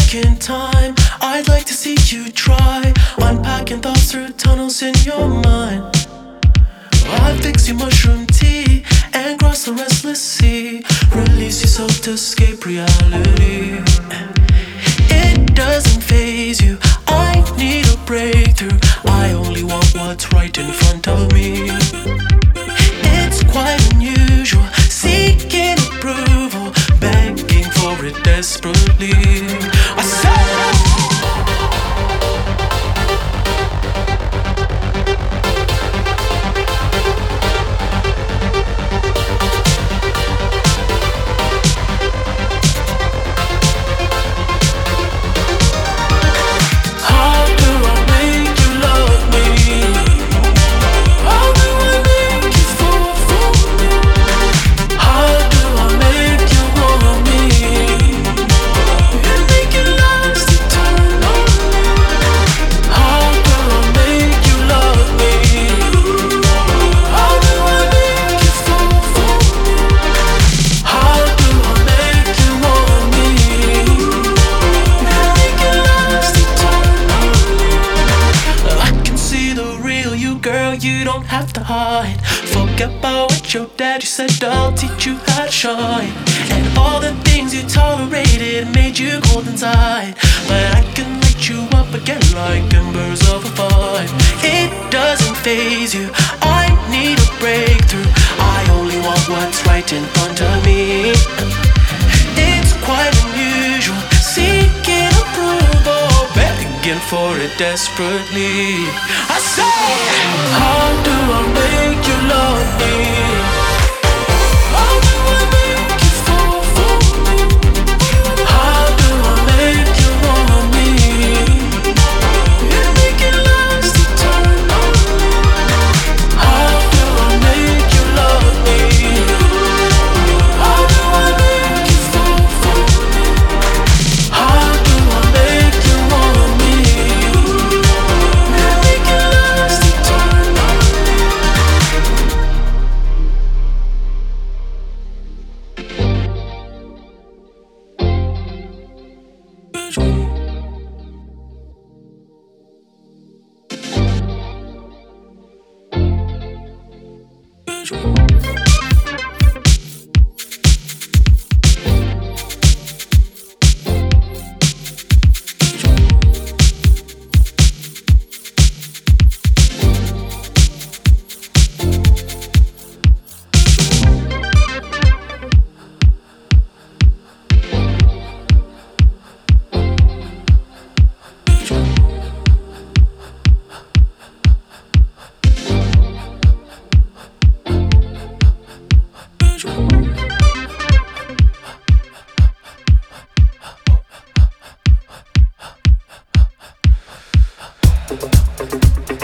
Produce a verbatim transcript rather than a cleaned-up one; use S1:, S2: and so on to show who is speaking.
S1: back in time. I'd like to see you try unpacking thoughts through tunnels in your mind. I'd fix your mushroom tea and cross the restless sea. Release yourself to escape reality. It doesn't faze you, I need a breakthrough. I only want what's right in front of me. It's quite unusual, seeking approval, begging for it desperately. I said you don't have to hide. Forget about what your daddy said, I'll teach you how to shine. And all the things you tolerated made you cold inside, but I can light you up again like embers of a fire. It doesn't faze you, I need a breakthrough. I only want what's right in front of me. It's quite unusual, seeking approval, begging for it desperately. I say, how do I make you love me? How do I make you fall for me? How do I make you want me? And make it last eternally. How do I make you love me? How do I make you fall for me? How do I make you want me? And make it last eternally. Thank you.